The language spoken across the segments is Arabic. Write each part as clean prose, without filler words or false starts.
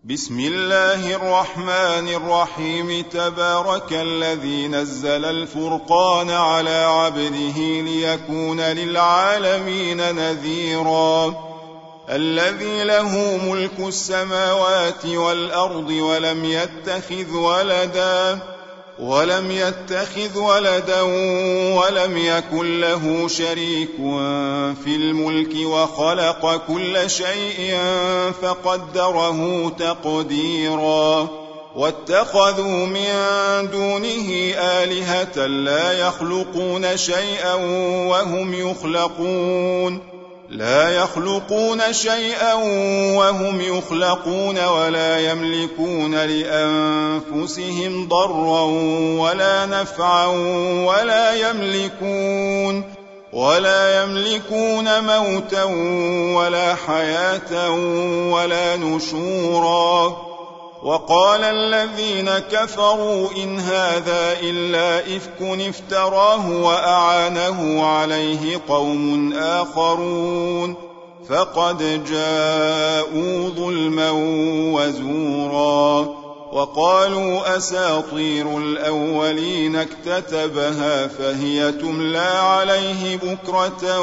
بسم الله الرحمن الرحيم. تبارك الذي نزل الفرقان على عبده ليكون للعالمين نذيرا. الذي له ملك السماوات والأرض ولم يتخذ ولدا ولم يكن له شريك في الملك وخلق كل شيء فقدره تقديرا. واتخذوا من دونه آلهة لا يخلقون شيئا وهم يخلقون ولا يملكون لأنفسهم ضرا ولا نفعا ولا يملكون موتا ولا حياة ولا نشورا. وقال الذين كفروا إن هذا إلا إفك افتراه وأعانه عليه قوم آخرون فقد جاءوا ظلما وزورا. وقالوا أساطير الأولين اكتتبها فهي تملى عليه بكرة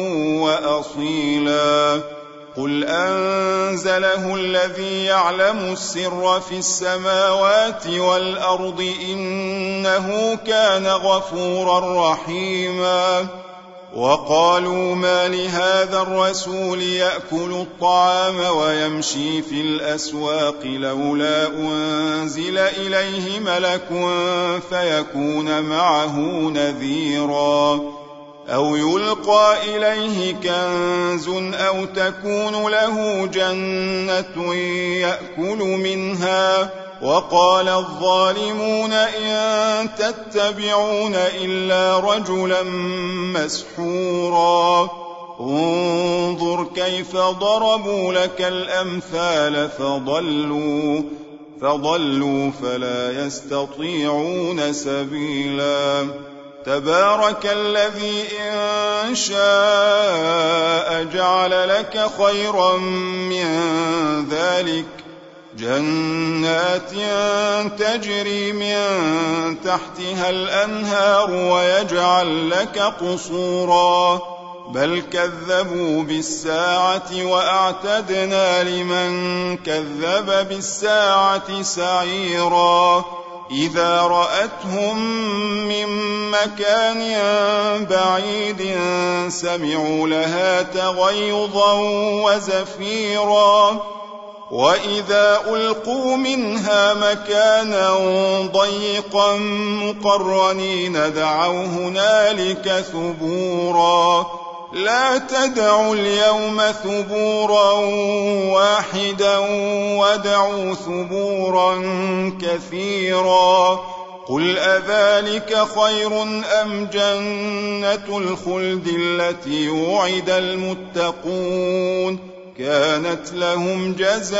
وأصيلا. قل أنزله الذي يعلم السر في السماوات والأرض إنه كان غفورا رحيما. وقالوا ما لهذا الرسول يأكل الطعام ويمشي في الأسواق لولا أنزل إليه ملك فيكون معه نذيرا أو يلقى إليه كنز أو تكون له جنة يأكل منها. وقال الظالمون إن تتبعون إلا رجلا مسحورا. انظر كيف ضربوا لك الأمثال فضلوا فلا يستطيعون سبيلا. تبارك الذي إن شاء جعل لك خيرا من ذلك جنات تجري من تحتها الأنهار ويجعل لك قصورا. بل كذبوا بالساعة وأعتدنا لمن كذب بالساعة سعيرا. إذا رأتهم من مكان بعيد سمعوا لها تغيظا وزفيرا. وإذا ألقوا منها مكانا ضيقا مقرنين دعوا هنالك ثبورا. لا تدعوا اليوم ثبورا واحدا وادعوا ثبورا كثيرا. قل أذلك خير أم جنة الخلد التي وعد المتقون كانت لهم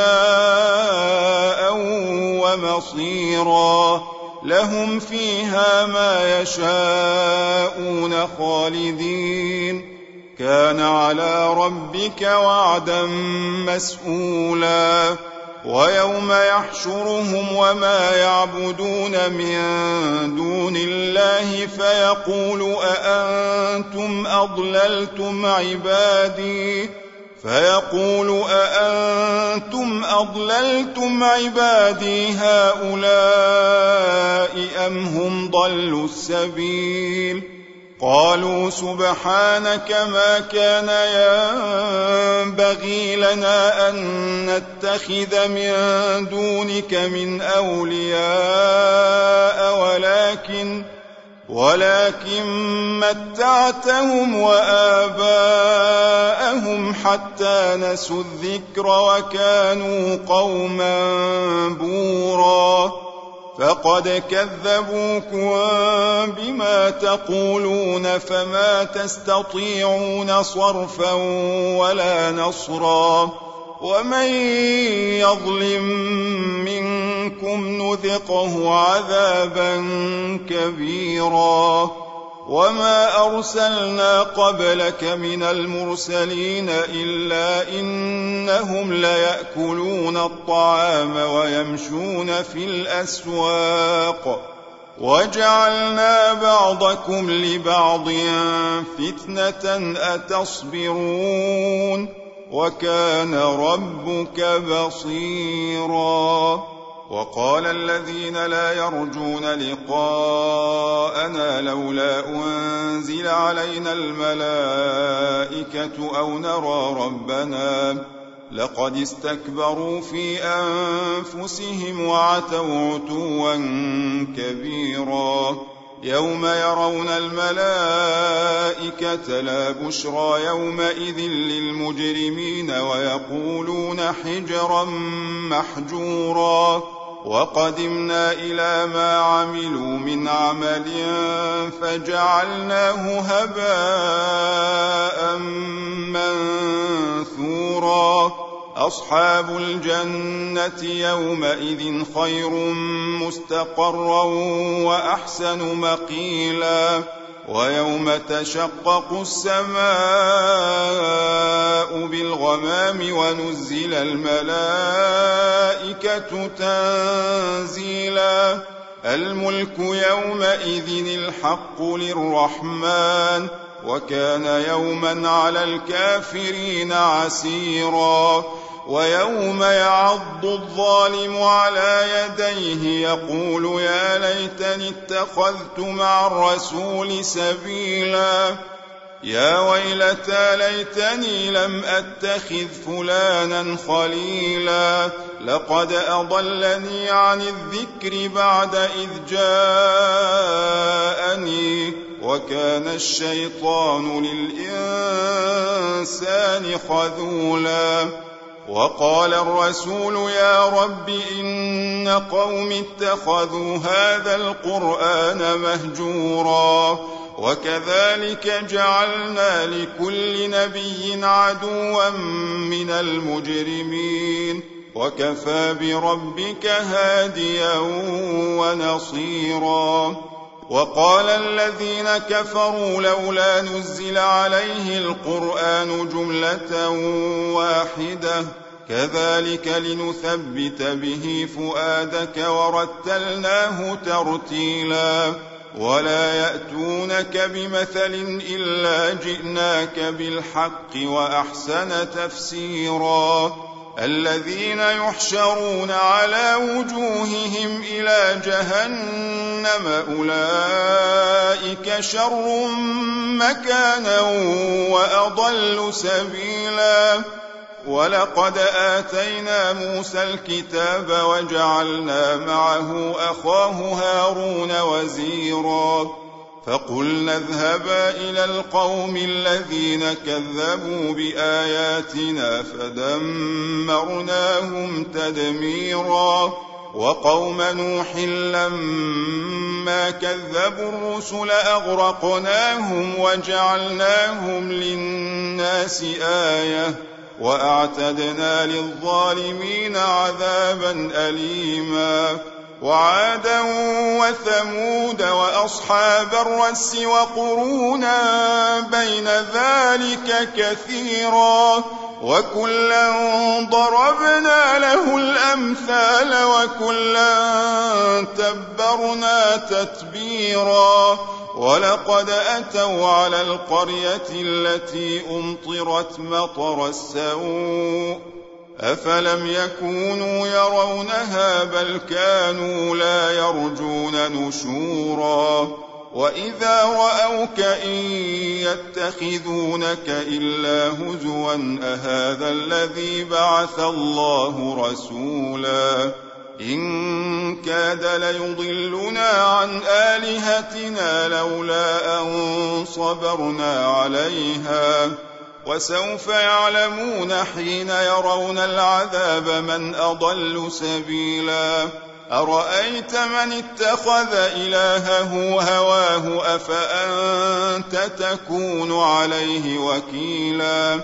جزاء ومصيرا. لهم فيها ما يشاءون خالدين كان على ربك وعدا مسئولا. ويوم يحشرهم وما يعبدون من دون الله فيقول أأنتم أضللتم عبادي هؤلاء أم هم ضلوا السبيل. قالوا سبحانك ما كان ينبغي لنا أن نتخذ من دونك من أولياء ولكن متعتهم وآباءهم حتى نسوا الذكر وكانوا قوما بورا. فقد كذبوكم بما تقولون فما تستطيعون صرفا ولا نصرا. ومن يظلم منكم نذقه عذابا كبيرا. وما أرسلنا قبلك من المرسلين إلا إنهم ليأكلون الطعام ويمشون في الأسواق وجعلنا بعضكم لبعض فتنة أتصبرون وكان ربك بصيرا. وقال الذين لا يرجون لقاءنا لولا أنزل علينا الملائكة أو نرى ربنا لقد استكبروا في أنفسهم وعتوا عتوا كبيرا. يوم يرون الملائكة لا بشرى يومئذ للمجرمين ويقولون حجرا محجورا. وقدمنا إلى ما عملوا من عمل فجعلناه هباء منثورا. أصحاب الجنة يومئذ خير مستقرا وأحسن مقيلا. ويوم تشقق السماء بالغمام ونزل الملائكة تنزيلا. الملك يومئذ الحق للرحمن وكان يوما على الكافرين عسيرا. ويوم يعض الظالم على يديه يقول يا ليتني اتخذت مع الرسول سبيلا. يا ويلتى ليتني لم أتخذ فلانا خليلا لقد أضلني عن الذكر بعد إذ جاءني وكان الشيطان للإنسان خذولا. وقال الرسول يا رب إن قوم اتخذوا هذا القرآن مهجورا وكذلك جعلنا لكل نبي عدوا من المجرمين وكفى بربك هاديا ونصيرا. وقال الذين كفروا لولا نزل عليه القرآن جملة واحدة كذلك لنثبت به فؤادك ورتلناه ترتيلا. ولا يأتونك بمثل إلا جئناك بالحق وأحسن تفسيرا. الذين يحشرون على وجوههم إلى جهنم أولئك شر مكانا وأضل سبيلا. ولقد آتينا موسى الكتاب وجعلنا معه أخاه هارون وزيرا. فقلنا اذهبا إلى القوم الذين كذبوا بآياتنا فدمرناهم تدميرا. وقوم نوح لما كذبوا الرسل أغرقناهم وجعلناهم للناس آية وأعتدنا للظالمين عذابا أليما. وعادا وثمود وأصحاب الرس وقرونا بين ذلك كثيرا وكلا ضربنا له الأمثال وكلا تبرنا تتبيرا. ولقد أتوا على القرية التي أمطرت مطر السوء أفلم يكونوا يرونها بل كانوا لا يرجون نشورا. وإذا رأوك إن يتخذونك إلا هزوا أهذا الذي بعث الله رسولا. إن كاد ليضلنا عن آلهتنا لولا أن صبرنا عليها وسوف يعلمون حين يرون العذاب من أضل سبيلا. أرأيت من اتخذ إلهه هواه أفأنت تكون عليه وكيلا.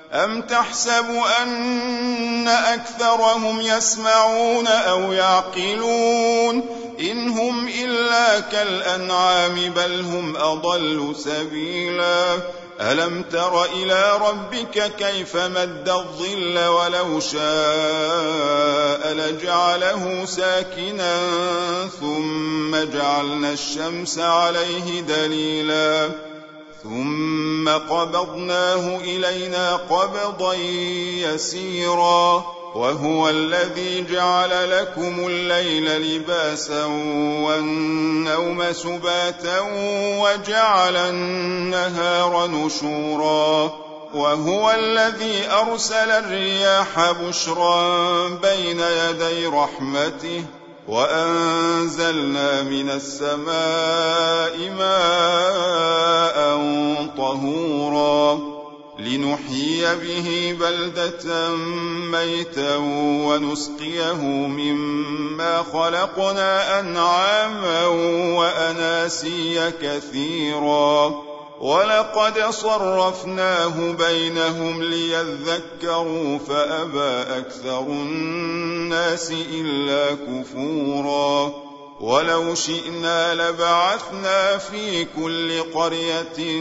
أم تحسب أن أكثرهم يسمعون أو يعقلون إن هم إلا كالأنعام بل هم أضل سبيلا ألم تر إلى ربك كيف مد الظل ولو شاء لجعله ساكنا ثم جعلنا الشمس عليه دليلا ثم قبضناه إلينا قبضا يسيرا وهو الذي جعل لكم الليل لباسا والنوم سباتا وجعل النهار نشورا وهو الذي أرسل الرياح بشرا بين يدي رحمته وأنزلنا من السماء ماء طهورا لنحيي به بلدة ميتا ونسقيه مما خلقنا أنعاما وأناسيا كثيرا ولقد صرفناه بينهم ليذكروا فأبى أكثر الناس إلا كفورا ولو شئنا لبعثنا في كل قرية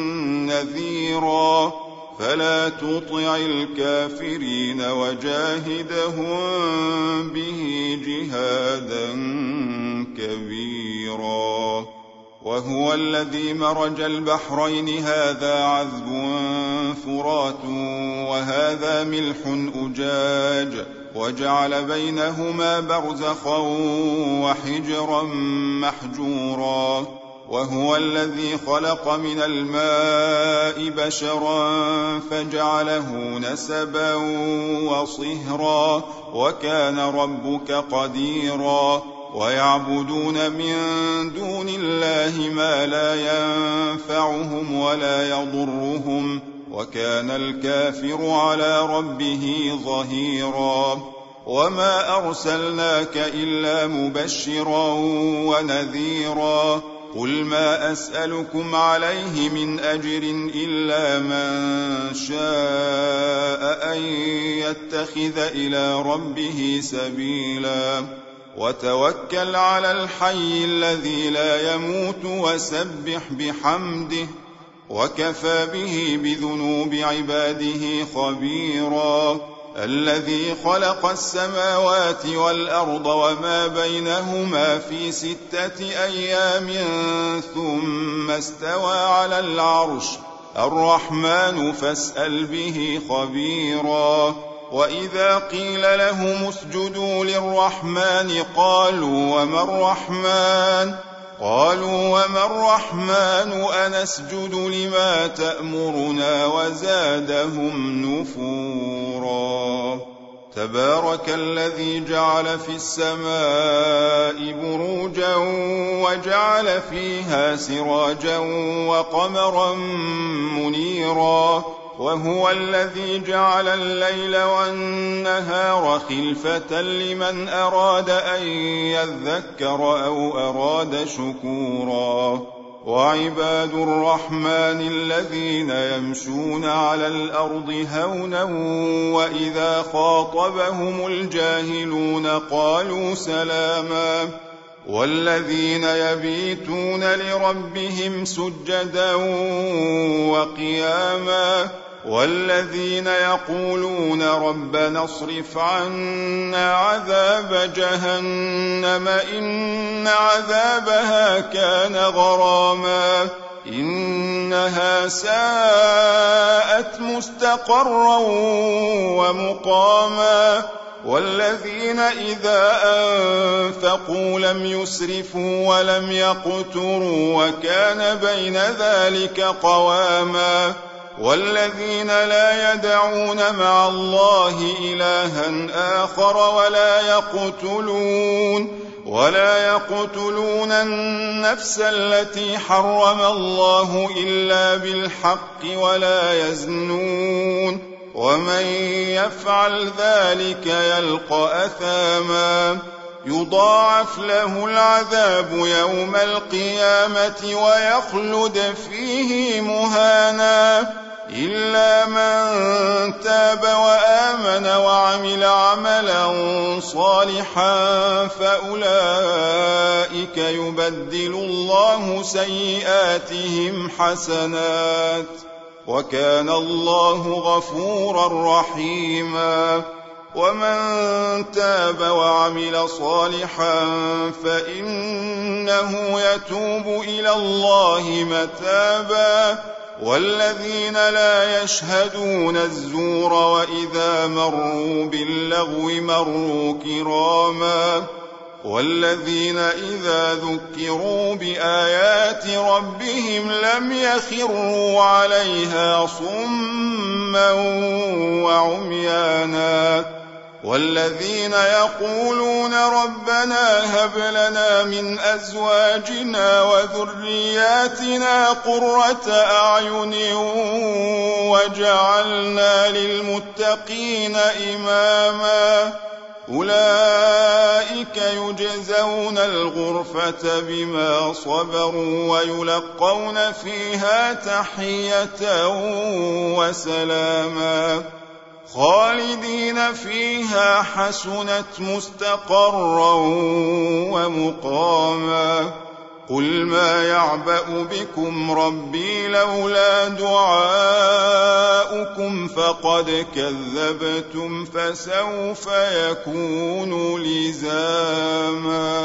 نذيرا فلا تطع الكافرين وجاهدهم به جهادا كبيرا وهو الذي مرج البحرين هذا عذب فرات وهذا ملح أجاج وجعل بينهما برزخا وحجرا محجورا وهو الذي خلق من الماء بشرا فجعله نسبا وصهرا وكان ربك قديرا ويعبدون من دون الله ما لا ينفعهم ولا يضرهم وكان الكافر على ربه ظهيرا وما أرسلناك إلا مبشرا ونذيرا قل ما أسألكم عليه من أجر إلا من شاء أن يتخذ إلى ربه سبيلا وتوكل على الحي الذي لا يموت وسبح بحمده وكفى به بذنوب عباده خبيرا الذي خلق السماوات والأرض وما بينهما في 6 أيام ثم استوى على العرش الرحمن فاسأل به خبيرا وإذا قيل لهم اسجدوا للرحمن قالوا وما الرحمن أنسجد لما تأمرنا وزادهم نفورا تبارك الذي جعل في السماء بروجا وجعل فيها سراجا وقمرا منيرا وهو الذي جعل الليل والنهار خلفة لمن أراد أن يذكر أو أراد شكورا وعباد الرحمن الذين يمشون على الأرض هونا وإذا خاطبهم الجاهلون قالوا سلاما والذين يبيتون لربهم سجدا وقياما والذين يقولون ربنا اصرف عنا عذاب جهنم إن عذابها كان غراما إنها ساءت مستقرا ومقاما والذين إذا أنفقوا لم يسرفوا ولم يقتروا وكان بين ذلك قواما والذين لا يدعون مع الله إلها آخر ولا يقتلون النفس التي حرم الله إلا بالحق ولا يزنون ومن يفعل ذلك يلقى أثاما يضاعف له العذاب يوم القيامة ويخلد فيه مهانا إلا من تاب وآمن وعمل عملا صالحا فأولئك يبدل الله سيئاتهم حسنات وكان الله غفورا رحيما ومن تاب وعمل صالحا فإنه يتوب إلى الله متابا والذين لا يشهدون الزور وإذا مروا باللغو مروا كراما والذين إذا ذكروا بآيات ربهم لم يخروا عليها صما وعميانا والذين يقولون ربنا هب لنا من أزواجنا وذرياتنا قرة أعين وجعلنا للمتقين إماما أولئك يجزون الغرفة بما صبروا ويلقون فيها تحية وسلاما خالدين فيها حسنت مستقرا ومقاما قل ما يعبأ بكم ربي لولا دعاؤكم فقد كذبتم فسوف يكون لزاما.